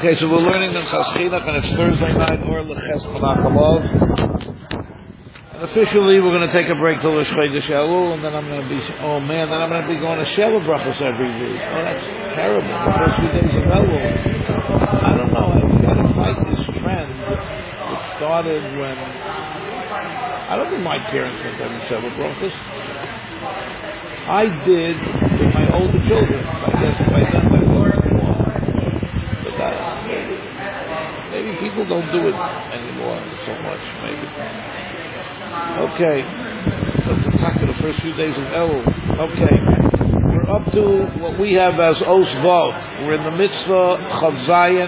Okay, so we're learning in Chaschinach, and it's Thursday night, or Leches Menachalov. And officially, we're going to take a break till Rosh Chodesh Elul, and then I'm going to be, then I'm going to be going to Sheva Brachos every week. Oh, that's terrible. The first few days of Elul. I don't know, I've got to fight this trend. It started when, I don't think my parents went to Sheva Brachos. I did with my older children. I guess by then I was more. But maybe people don't do it anymore so much, maybe. Okay. Let's attack the first few days of Elul. Okay. We're up to what we have as Os Vav. We're in the mitzvah Chav Zayin.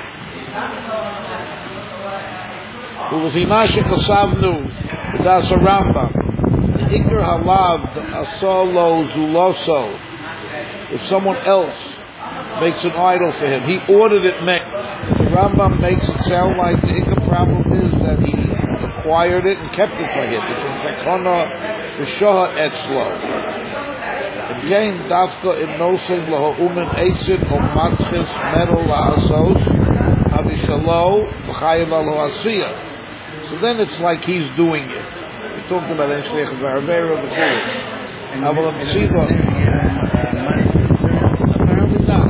U'lefimashik asavnu. That's a Rambam. Ikar halav asolo zuloso. If someone else makes an idol for him, he ordered it made. The Rambam makes it sound like the ikar problem is that he acquired it and kept it for him. It's in Pekona v'shoha etzlo. Again, dafka im nosing laho umen eitzit o matchis metal la'asos avishalo v'chayim alo asiyah. So then it's like he's doing it. We talked about it in Shleichus Varavera before. Apparently not.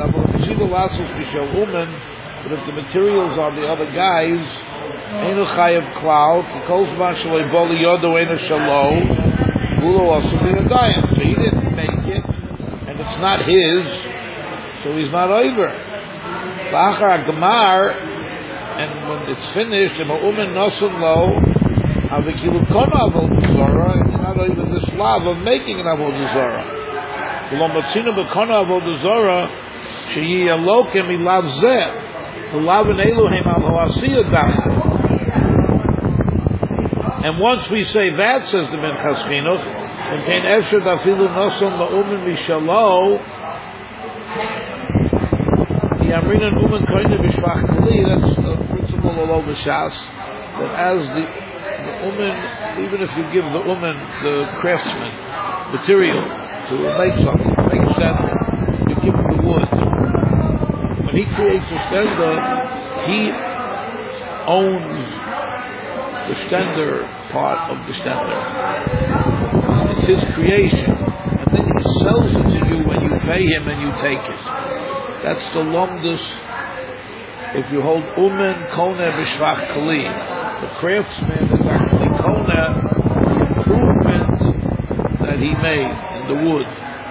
But if the materials are the other guys, Einu Chayev Cloud, Kolzman Shaloi Boli Yodo Einu Shalo, Gulo also be a diet. So he didn't make it, and it's not his, so he's not over. Ba'achar Gemar, and when it's finished, and Umen Nosun Lo, Avikilu Kona Avodah Zarah, and not even this love of making an Avodah Zarah. V'lomatzina b'Kona Avodah Zarah, sheyi Elokim ilav zeh, v'lav en Elohim al ho'asiyah dafka. And once we say that, says the Minchas Chinuch, and kein efsher dafilu noson la'umen mishalo, yamrinan umen koine b'shvach kli, that's the principle of all the Shas, that as the umen, even if you give the umen, the craftsman, material to make something, make a stender, you give him the wood. When he creates a stender, he owns the stender part of the stender. It's his creation. And then he sells it to you when you pay him and you take it. That's the lomdus. If you hold umen kona b'shvach kli, the craftsman is actually kona, the improvement that he made in the wood.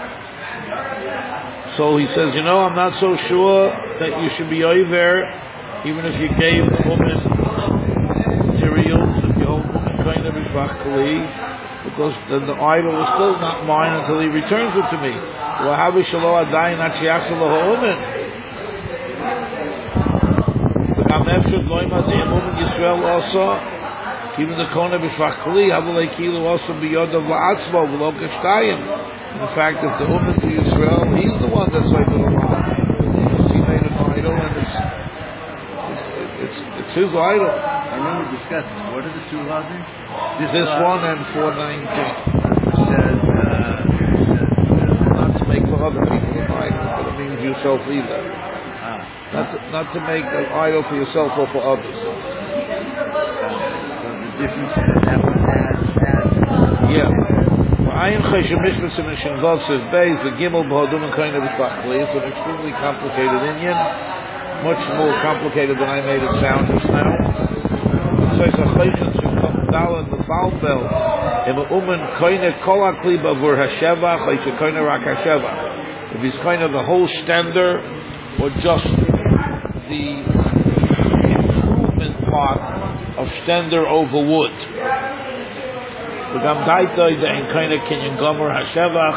So he says, I'm not so sure that you should be over, even if you gave the woman materials, if you hold woman kind of kli, because then the idol is still not mine until he returns it to me. Also, even the kona b'shvachli, havulei kilu also biyodav la'atzmo v'lo kashtayim. In fact, if the woman to Yisrael, he's the one that's like the law. Because he made an idol, and it's his idol. I know we discussed this. What are the two laws? This one and 419. Says not to make for other people an idol, but it means yourself either. Not to make an idol for yourself or for others. So the difference is that one has. Yeah. Ayin Cheshem Mishmasim and Shinvav says Beis, the Gimel B'hodum and Koine B'Tachli. It's an extremely complicated Indian, much more complicated than I made it sound just now. So it's a Cheshem Shikam Dalan B'Fal Bel Im Umen Koine Kol HaKli B'Avur HaShevach Cheshem Koine Rak HaShevach. If he's kind of the whole stender or just the improvement part of stender over wood. The Gamdaitoi, the Enkaina Kinyan Gomer Hashevach,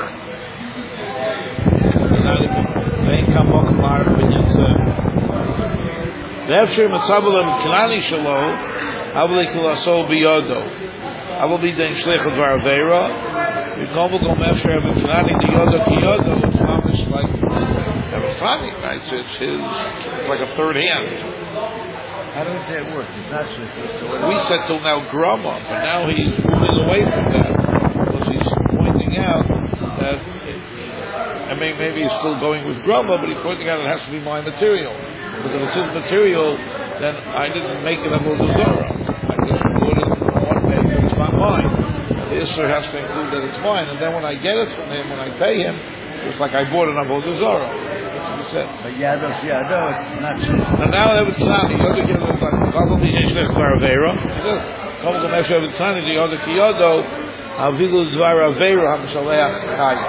the Enkamok Mar Pinyansa. The Efshir Matzabalam Kinani Shalo, Avli Kilaso Biyodo. I will be the Shleichus Varavera. We come with Efshir Kinani the Yodo Kiyodo. It's almost like funny, right? So it's like a third hand. How do we say it works? It's not Shleichus. So we said till now Grama, but now he's moving away from that because he's pointing out that I mean, maybe he's still going with grubba, but he's pointing out it has to be my material. Because if it's his material, then I didn't make it avodah zarah. I just bought it one way, but it's not mine. The Isser has to include that it's mine, and then when I get it from him, when I pay him, it's like I bought an avodah zarah. But Yado, it's not true. And now that was Tzani. Yodo Kiyado is like, probably Yishlech Baravera. Come to Mesha of Tzani, the Yodo Kiyado, Avilu Dvar Avera, HaMishaleach Chaya.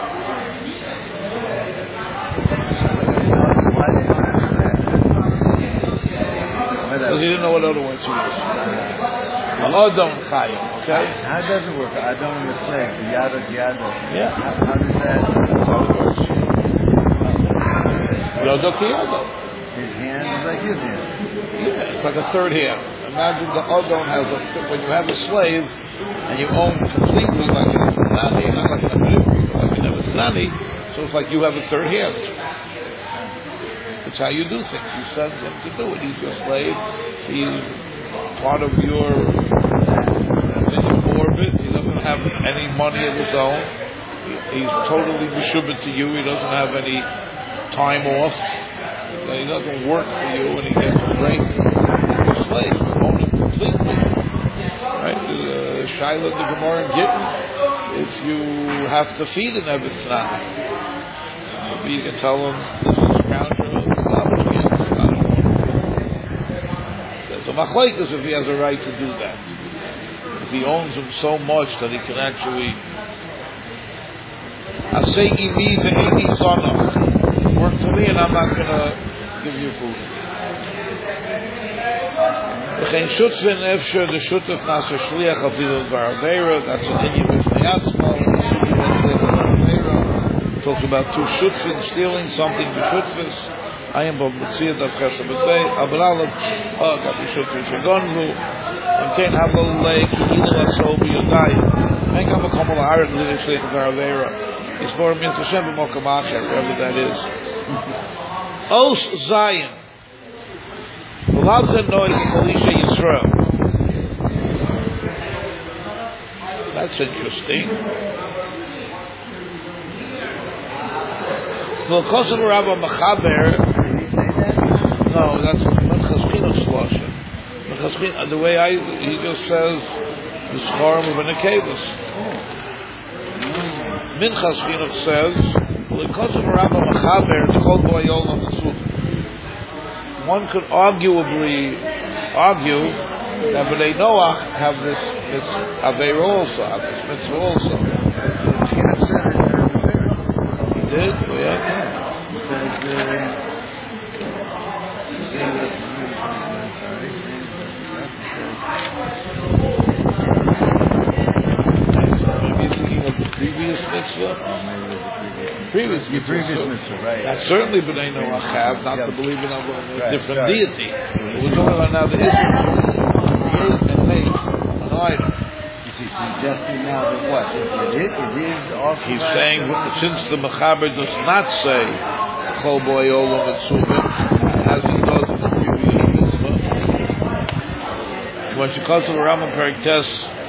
Because he didn't know what other words he used. Adon Chaya, okay? How does it work? Adon is slave, Yado. Yeah. How does that? That's how it works. Yodo Kiyado. His hand is like his hand. Yeah, it's like a third hand. Imagine the Adon has when you have a slave and you own completely like an Nani, not like a Nani, so it's like you have a third hand. It's how you do things. You send him to do it. He's your slave. He's part of your orbit. He doesn't have any money of his own. He's totally meshubit to you. He doesn't have any time off. He doesn't work for you when he gets a break. He's your slave. You own him completely. Right? Shaila the Gemara in Gittin, if you have to feed an Evetz Nani, maybe you can tell him this is counter. There's a machlekes if he has a right to do that. If he owns him so much that he can actually work for me and I'm not going to give you food. That's an inyan b'fnei atzmo. Talks about two shutfin stealing something b'shutfis. I am b'mitziyah of chesed b'tei. Abalav gabi shutfis shegonvu. And can't have a lake. Ki'ilu aso b'yodayim. Ain't come a kamal haaret l'ishleich v'aravera. It's more mitzvah Hashem b'mokam acher, wherever that is. Os Zion. V'lavzen nois Elisha Yisrael. That's interesting. V'lkosav Rabba Mechaber. No, that's Minchas Chinuch Shlosha. The way he just says the Schorim of Nekevus. Minchas Chinuch says v'lkosav Rabba Mechaber T'chol Bo Yolam Tzuf. One could arguably argue that B'nai Noach have this Aveira also, have this mitzvah also. He did? Oh, yeah. Maybe you're thinking of the previous mitzvah? Previous mitzvah, right? That's certainly B'nai Noach have, not to believe in a different deity. We're talking about now the Israel and make an item. Is he suggesting now that what? It is also. He's saying since the Mechaber does not say Chol Bo'ay Olam Etzuvim, as he does in the previous mitzvah, when she calls to the Rambam Perek Tes,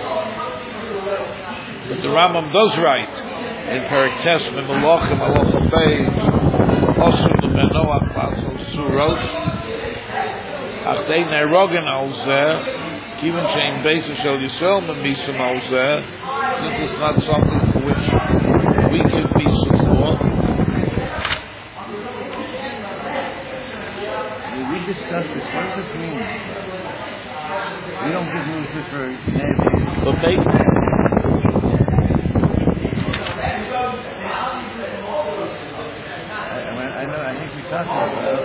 but the Rambam does write in Perek Tes Memelachim Halacha Beis Osur L'ben Noach B'Asol Surot Achtei Neirogen Al Zeh Kiven Shein Beis Shel Yisrael Memisum Al Zeh, since it's not something for which we give Misa for. We discussed this. What does this mean? We don't give Misa for Nevi. So take I think we talked about that.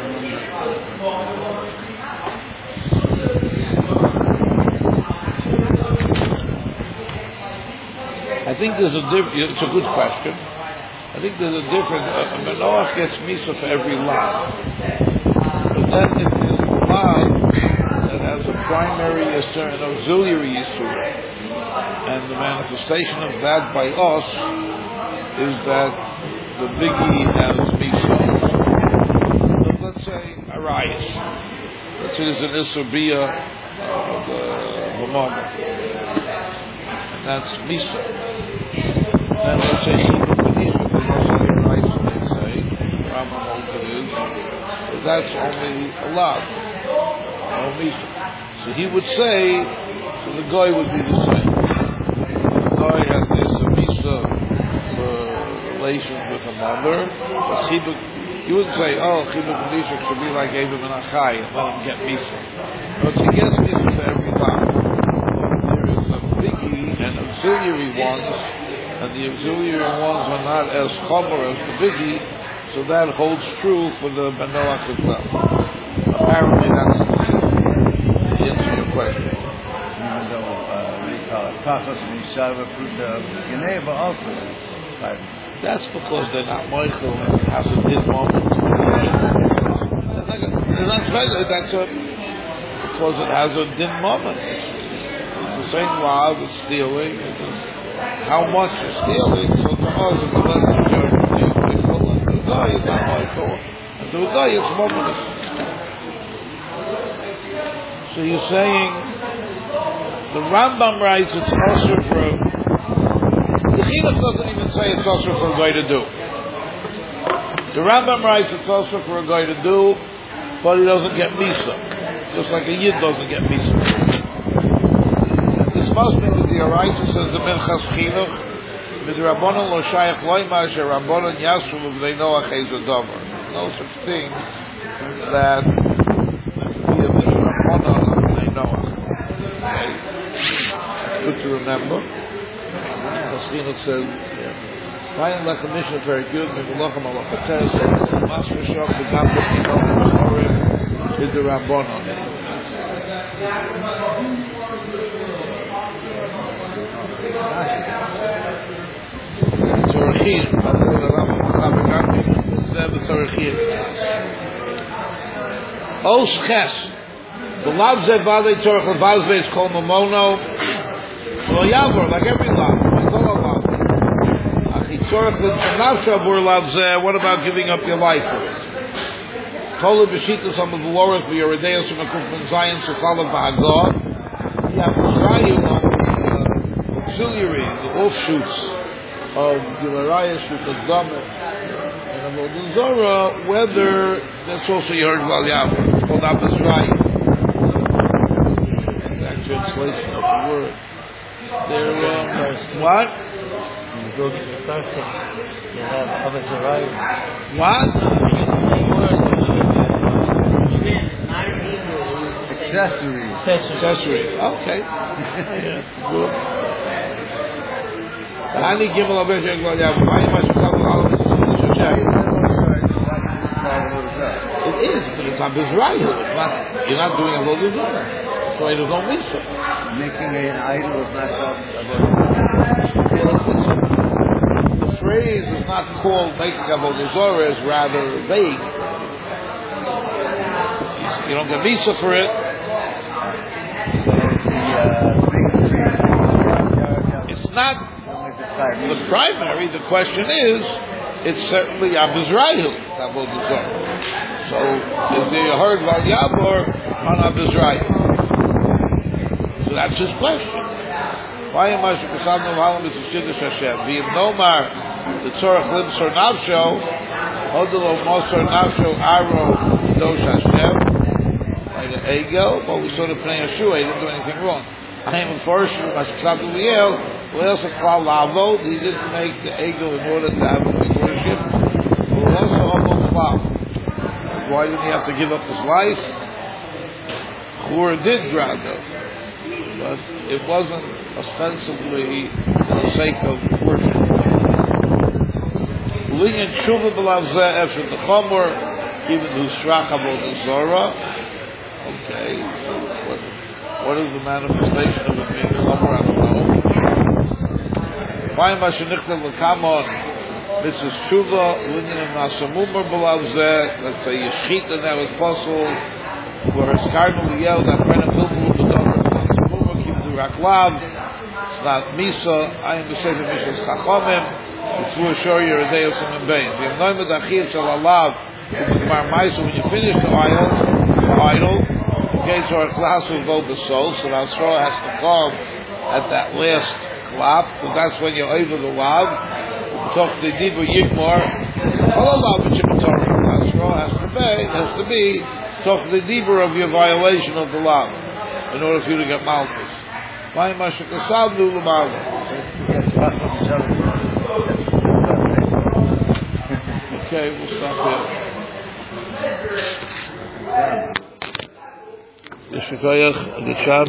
I think there's a difference. It's a good question. I think there's a difference. Noach gets Misa for every lot. But then if there's a lot that has a primary Yisur and auxiliary Yisur, and the manifestation of that by us is that the biggie has Misa. Let's say Arias. Let's say there's an Isur Bia of the V'mama. And that's Misa. And let's say they say think it is that's only allowed. No misa. So he would say, so the guy would be the same. The guy has this misa for relations with a mother. You wouldn't say, oh, chibuk medishuk should be like Abim and Achai and let him get misa. But he gets misa for every time. There is a biggie and auxiliary ones, and the auxiliary ones are not as chomer as the biggie, so that holds true for the Ben Noach as well. Apparently that's the answer to your question. Even though, what do you call it? Pachas and Yishava fruit of Geneva also is private. That's because they're not Michael and it has a din moment. That's because it has a din moment. It's the same law as stealing. How much is stealing? So to us, if you let the judge be Michael, and to the guy, it's not Michael. And to the guy, it's moment. So you're saying the Rambam writes it's also for the Chinuch doesn't even say it's also for a guy to do. The Rambam writes it's also for a guy to do, but he doesn't get misa, just like a yid doesn't get misa. This must be with the Araisa says the Minchas Chinuch with Rabbanon lo shayach loymar she Rabbanon yasru v'vnei Noach eis adomer. No such thing that be a Rabbanon v'vnei Noach. Good to remember. Chinuch says, "Find like a mission very good. Mevulachem alachates. Master shop the gamble is the Rabbanon." Tzorachim. Tzorachim. Os ches. The lav ze vade tzorach levazve is called mamono. Lo yavor like every lav. What about giving up your life for it? Told B'shita some of the Loras for your Redeus from a Kufman Zion to follow Ba'agod. You have to try you on the auxiliary, the offshoots of Gilaraya, Shukot Gomer, and Avodah Zorah, whether that's also you heard Val Yavor. It's called Abizrayim. That translation of the word. What? Go to the first thing. You have Abizrayim. What? Accessory. Okay. Good. Ani Gimel Abizrayim Gal Yavor. Why am I supposed to call it? It is, but it's Abizrayim. It's not. You're not doing a Avodah Zorah. So it is no mitzvah. Making an idol is not the phrase is not called making Avodah Zorah, is rather vague. You don't get visa for it. It's not the primary. The question is, it's certainly Abizrayim, Avodah Zorah. So, is there heard Val Yavor on Abizrayim? So that's his question. Why am I supposed to know is a Shiddush Hashem? V'im nomar the tzorach limsor nafsho hodelo mosor nafsho aro dosh Hashem like an egel, but we saw the Pnei Yeshua, he didn't do anything wrong. I am a first from Mashkab Liel, who else a klal lavo, he didn't make the egel in order to have a big worship. Who also homo klal. Why didn't he have to give up his life? Chur did grado. But it wasn't ostensibly for the sake of worship. Linyan tshuva b'lav zeh efshet l'chomer, even who shrach avodah zorah. Okay, so what is the manifestation of it being chomer? I don't know. Why am I shenichtem l'kamon? This is tshuva, linyan nasamumer b'lav zeh. Let's say yeshita that was possible. Where her skarnu liyel that kind of bilbul b'dor. Raklav, it's not Misa, I am the Sefer Mishas Chachomim, it's Ru Shor Yeredeus and Bein. The Noimad Achiv Shal Alav, when you finish the idol, okay, so our class will go the soul, so the Asra has to come at that last clap, because that's when you're over the lav, talk the Dibu Yigmar, Allah has to be talk the deeper of your violation of the law in order for you to get malchus. Why must you kasaldu l'malchus? Okay, we'll stop here. Yeshikoyach, good job.